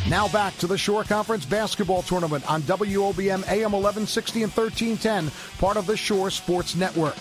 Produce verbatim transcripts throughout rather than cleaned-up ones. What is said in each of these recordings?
Now back to the Shore Conference Basketball Tournament on W O B M A M eleven sixty and thirteen ten, part of the Shore Sports Network.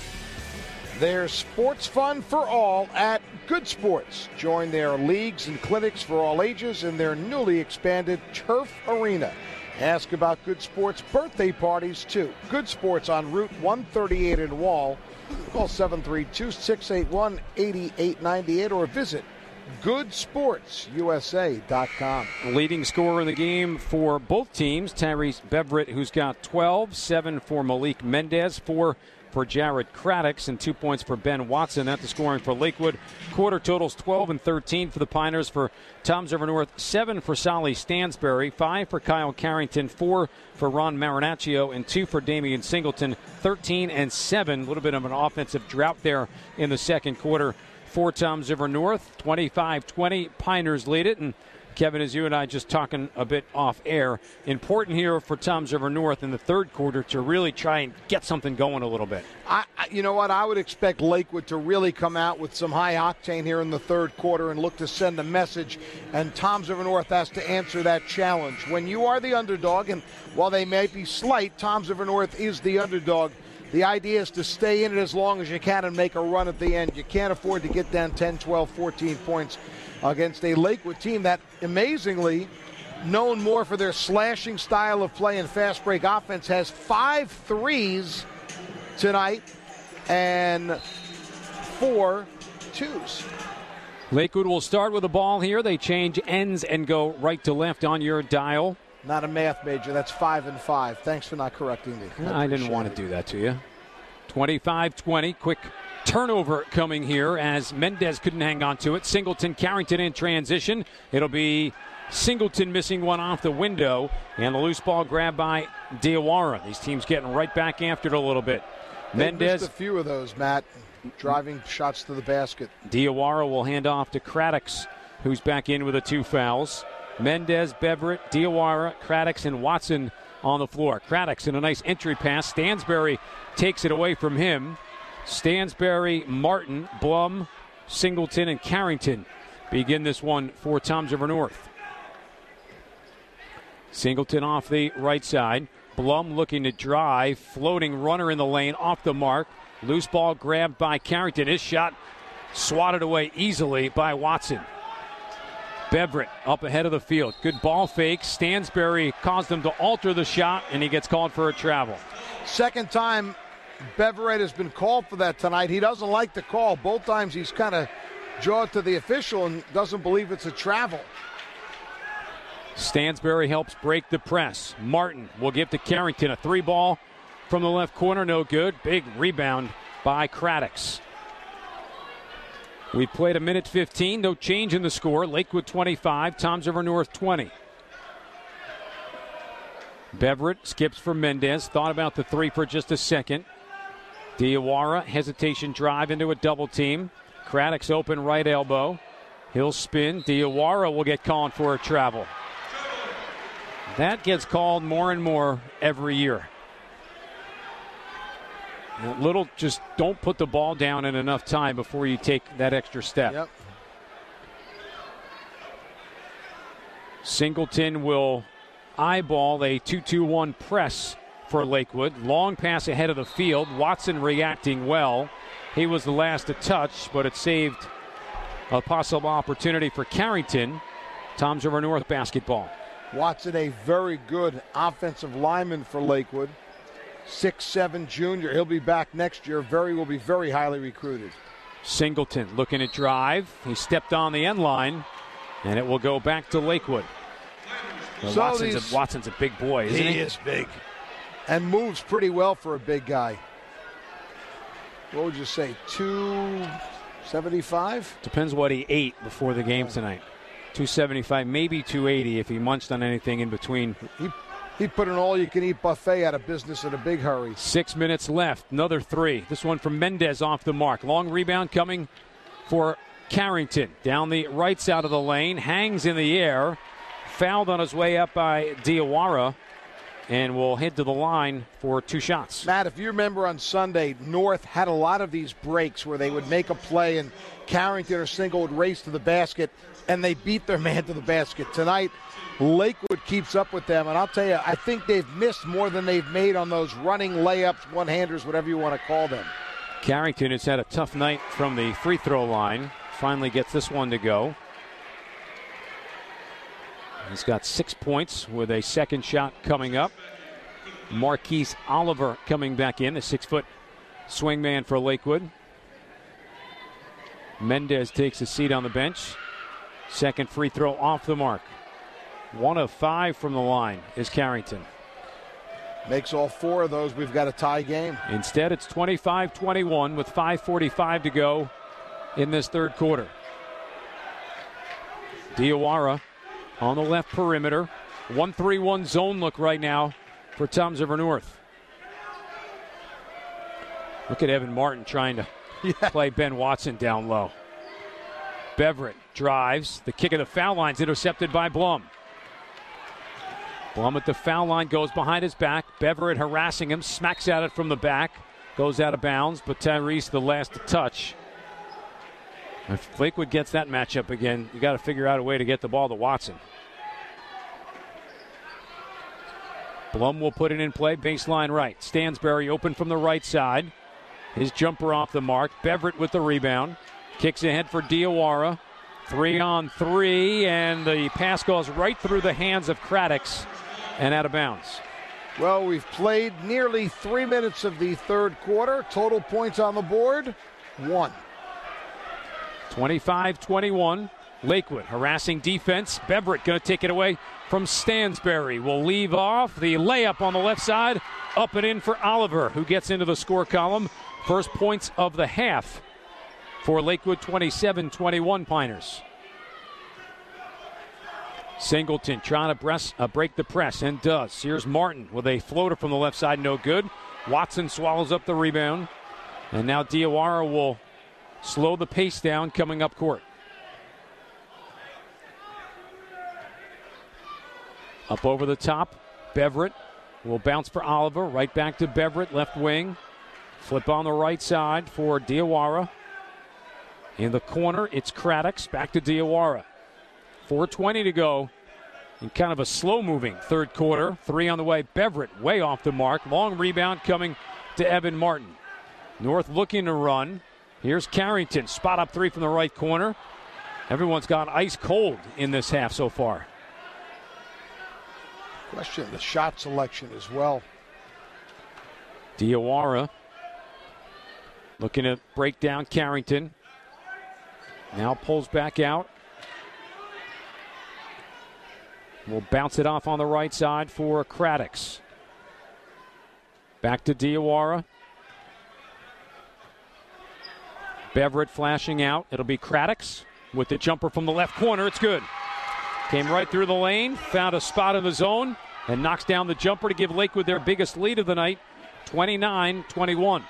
There's sports fun for all at Good Sports. Join their leagues and clinics for all ages in their newly expanded Turf Arena. Ask about Good Sports birthday parties, too. Good Sports on Route one thirty-eight in Wall. Call seven three two, six eight one, eight eight nine eight or visit good sports u s a dot com. Leading scorer in the game for both teams, Tyrese Beverett, who's got twelve, seven for Malik Mendez, four for Jared Craddock, and two points for Ben Watson. That's the scoring for Lakewood. Quarter totals twelve and thirteen for the Piners. For Toms River North, seven for Solly Stansberry, five for Kyle Carrington, four for Ron Marinaccio, and two for Damian Singleton. thirteen and seven. A little bit of an offensive drought there in the second quarter for Toms River North. twenty-five twenty. Piners lead it. And Kevin, as you and I just talking a bit off air, important here for Toms River North in the third quarter to really try and get something going a little bit. I, you know what? I would expect Lakewood to really come out with some high octane here in the third quarter and look to send a message. And Toms River North has to answer that challenge. When you are the underdog, and while they may be slight, Toms River North is the underdog. The idea is to stay in it as long as you can and make a run at the end. You can't afford to get down ten, twelve, fourteen points against a Lakewood team that, amazingly, known more for their slashing style of play and fast break offense, has five threes tonight and four twos. Lakewood will start with the ball here. They change ends and go right to left on your dial. Not a math major. That's five and five. Thanks for not correcting me. I, I didn't want to do that to you. twenty-five twenty. Quick turnover coming here as Mendez couldn't hang on to it. Singleton, Carrington in transition. It'll be Singleton missing one off the window, and the loose ball grabbed by Diawara. These teams getting right back after it a little bit. They Mendez, missed a few of those, Matt, driving shots to the basket. Diawara will hand off to Craddock, who's back in with the two fouls. Mendez, Beverett, Diawara, Craddock, and Watson on the floor. Craddock in a nice entry pass. Stansberry takes it away from him. Stansberry, Martin, Blum, Singleton, and Carrington begin this one for Toms River North. Singleton off the right side. Blum looking to drive. Floating runner in the lane off the mark. Loose ball grabbed by Carrington. His shot swatted away easily by Watson. Beverett up ahead of the field. Good ball fake. Stansberry caused him to alter the shot, and he gets called for a travel. Second time Beverett has been called for that tonight. He doesn't like the call. Both times he's kind of jawed to the official and doesn't believe it's a travel. Stansberry helps break the press. Martin will give to Carrington. A three ball from the left corner, no good. Big rebound by Craddock. We played a minute fifteen, no change in the score. Lakewood twenty-five, Toms River North twenty. Beverett skips for Mendez. Thought about the three for just a second. Diawara, hesitation drive into a double team. Craddock's open right elbow. He'll spin. Diawara will get called for a travel. That gets called more and more every year. Little, just don't put the ball down in enough time before you take that extra step. Yep. Singleton will eyeball a two two one press for Lakewood. Long pass ahead of the field. Watson reacting well. He was the last to touch, but it saved a possible opportunity for Carrington. Toms River North basketball. Watson, a very good offensive lineman for Lakewood. six seven junior. He'll be back next year. Very will be very highly recruited. Singleton looking to drive. He stepped on the end line, and it will go back to Lakewood. Well, So Watson's, these- a, Watson's a big boy, isn't he? He is big. And moves pretty well for a big guy. What would you say, two seventy-five? Depends what he ate before the game tonight. two seventy-five, maybe two eighty if he munched on anything in between. He he put an all-you-can-eat buffet out of business in a big hurry. Six minutes left. Another three. This one from Mendez off the mark. Long rebound coming for Carrington. Down the right side of the lane. Hangs in the air. Fouled on his way up by Diawara. and will head to the line for two shots. Matt, if you remember on Sunday, North had a lot of these breaks where they would make a play and Carrington or Single would race to the basket, and they beat their man to the basket. Tonight, Lakewood keeps up with them, and I'll tell you, I think they've missed more than they've made on those running layups, one-handers, whatever you want to call them. Carrington has had a tough night from the free throw line. Finally gets this one to go. He's got six points with a second shot coming up. Marquise Oliver coming back in, the six-foot swingman for Lakewood. Mendez takes a seat on the bench. Second free throw off the mark. One of five from the line is Carrington. Makes all four of those. We've got a tie game. Instead, it's twenty-five twenty-one with five forty-five to go in this third quarter. Diawara on the left perimeter. one three one zone look right now for Toms River North. Look at Evan Martin trying to yeah. play Ben Watson down low. Beverett drives. The kick of the foul line is intercepted by Blum. Blum at the foul line goes behind his back. Beverett harassing him, smacks at it from the back. Goes out of bounds, but Tyrese the last to touch. If Lakewood gets that matchup again, you got to figure out a way to get the ball to Watson. Blum will put it in play, baseline right. Stansberry open from the right side. His jumper off the mark. Beverett with the rebound. Kicks ahead for Diawara. Three on three, and the pass goes right through the hands of Craddox and out of bounds. Well, we've played nearly three minutes of the third quarter. Total points on the board, one. twenty-five twenty-one. Lakewood harassing defense. Beverett going to take it away from Stansberry. Will leave off the layup on the left side. Up and in for Oliver, who gets into the score column. First points of the half for Lakewood, twenty-seven twenty-one Piners. Singleton trying to press, uh, break the press, and does. Here's Martin with a floater from the left side, no good. Watson swallows up the rebound. And now Diawara will slow the pace down coming up court. Up over the top, Beverett will bounce for Oliver. Right back to Beverett, left wing. Flip on the right side for Diawara. In the corner, it's Craddox. Back to Diawara. four twenty to go in kind of a slow-moving third quarter. Three on the way. Beverett way off the mark. Long rebound coming to Evan Martin. North looking to run. Here's Carrington. Spot up three from the right corner. Everyone's gone ice cold in this half so far. Question the shot selection as well. Diawara looking to break down Carrington. Now pulls back out. Will bounce it off on the right side for Craddox. Back to Diawara. Beverett flashing out. It'll be Craddox with the jumper from the left corner. It's good. Came right through the lane, found a spot in the zone, and knocks down the jumper to give Lakewood their biggest lead of the night, twenty-nine twenty-one.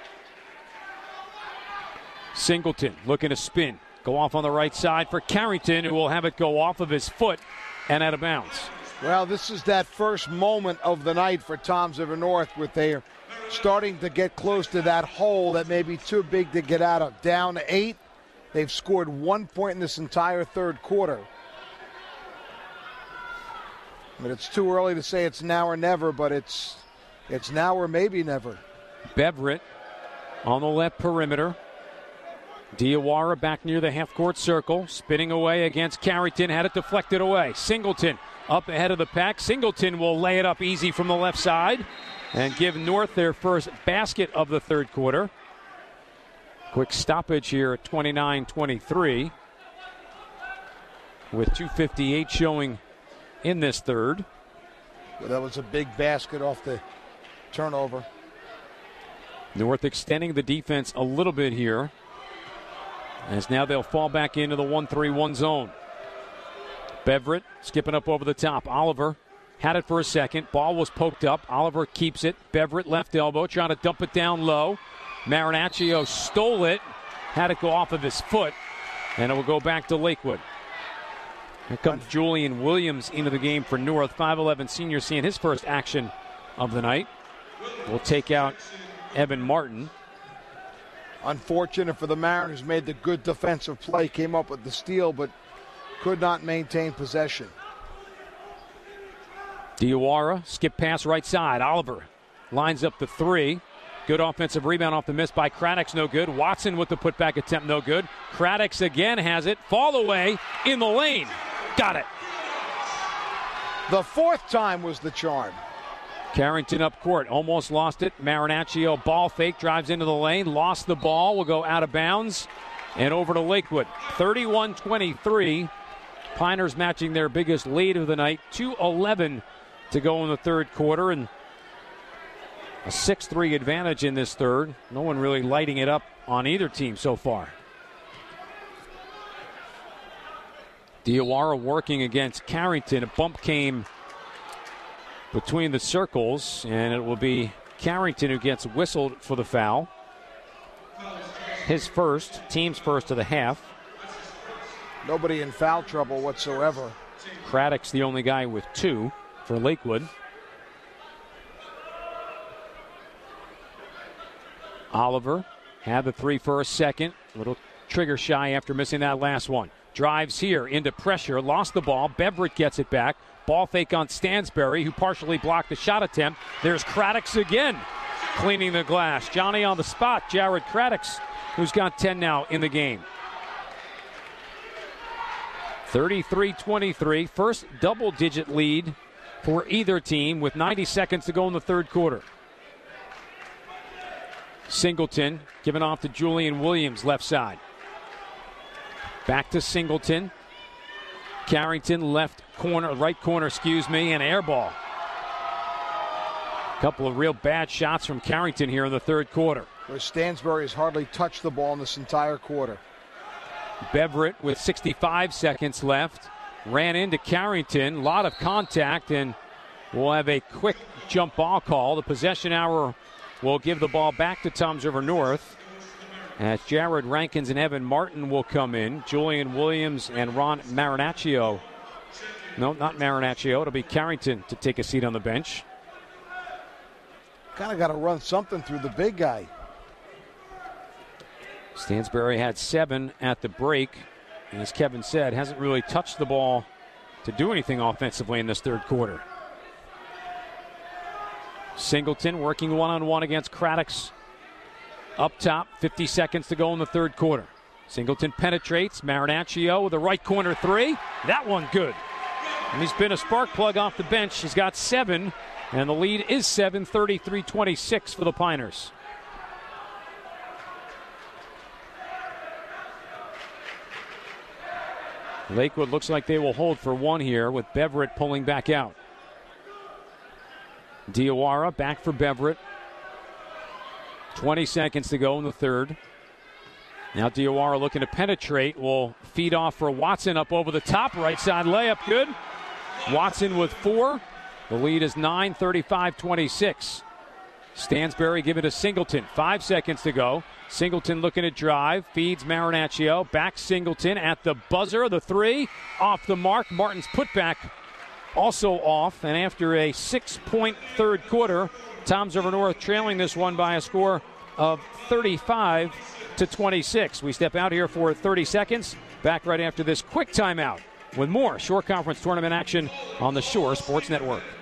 Singleton looking to spin. Go off on the right side for Carrington, who will have it go off of his foot and out of bounds. Well, this is that first moment of the night for Toms River North, with their starting to get close to that hole that may be too big to get out of. Down eight, they've scored one point in this entire third quarter. But it's too early to say it's now or never, but it's it's now or maybe never. Beverett on the left perimeter. Diawara back near the half-court circle, spinning away against Carrington, had it deflected away. Singleton up ahead of the pack. Singleton will lay it up easy from the left side and give North their first basket of the third quarter. Quick stoppage here at twenty-nine twenty-three with two fifty-eight showing in this third. Well, that was a big basket off the turnover. North extending the defense a little bit here, as now they'll fall back into the one three one zone. Beverett skipping up over the top. Oliver had it for a second. Ball was poked up. Oliver keeps it. Beverett left elbow, trying to dump it down low. Marinaccio stole it, had it go off of his foot, and it will go back to Lakewood. Here comes Julian Williams into the game for North. five eleven senior seeing his first action of the night. Will take out Evan Martin. Unfortunate for the Mariners, made the good defensive play, came up with the steal, but could not maintain possession. Diawara, skip pass right side. Oliver lines up the three. Good offensive rebound off the miss by Craddock's no good. Watson with the putback attempt, no good. Craddock's again has it. Fall away in the lane. Got it. The fourth time was the charm. Carrington up court, almost lost it. Marinaccio ball fake, drives into the lane, lost the ball, will go out of bounds and over to Lakewood. thirty-one twenty-three. Piners matching their biggest lead of the night. two eleven to go in the third quarter, and a six three advantage in this third. No one really lighting it up on either team so far. Diawara working against Carrington. A bump came between the circles, and it will be Carrington who gets whistled for the foul. His first, team's first of the half. Nobody in foul trouble whatsoever. Craddock's the only guy with two for Lakewood. Oliver had the three for a second. A little trigger shy after missing that last one. Drives here into pressure, lost the ball. Beverett gets it back. Ball fake on Stansberry, who partially blocked the shot attempt. There's Craddock's again, cleaning the glass. Johnny on the spot, Jared Craddock's, who's got ten now in the game. thirty-three twenty-three, first double-digit lead for either team with ninety seconds to go in the third quarter. Singleton giving off to Julian Williams, left side. Back to Singleton. Carrington, left corner, right corner, excuse me, and air ball. A couple of real bad shots from Carrington here in the third quarter. Where Stansberry has hardly touched the ball in this entire quarter. Beverett with sixty-five seconds left ran into Carrington. A lot of contact, and we'll have a quick jump ball call. The possession hour will give the ball back to Toms River North, as Jared Rankins and Evan Martin will come in. Julian Williams and Ron Marinaccio. No, not Marinaccio. It'll be Carrington to take a seat on the bench. Kind of got to run something through the big guy. Stansberry had seven at the break, and as Kevin said, hasn't really touched the ball to do anything offensively in this third quarter. Singleton working one-on-one against Craddock's up top. fifty seconds to go in the third quarter. Singleton penetrates. Marinaccio with a right corner three. That one good. And he's been a spark plug off the bench. He's got seven, and the lead is seven, thirty-three twenty-six for the Piners. Lakewood looks like they will hold for one here with Beverett pulling back out. Diawara back for Beverett. twenty seconds to go in the third. Now Diawara looking to penetrate. Will feed off for Watson up over the top. Right side layup good. Watson with four. The lead is nine, thirty-five twenty-six. Stansberry give it to Singleton. Five seconds to go. Singleton looking to drive. Feeds Marinaccio. Back Singleton at the buzzer. The three off the mark. Martin's putback also off. And after a six-point third quarter, Toms River North trailing this one by a score of thirty-five to twenty-six. We step out here for thirty seconds. Back right after this quick timeout with more Shore Conference tournament action on the Shore Sports Network.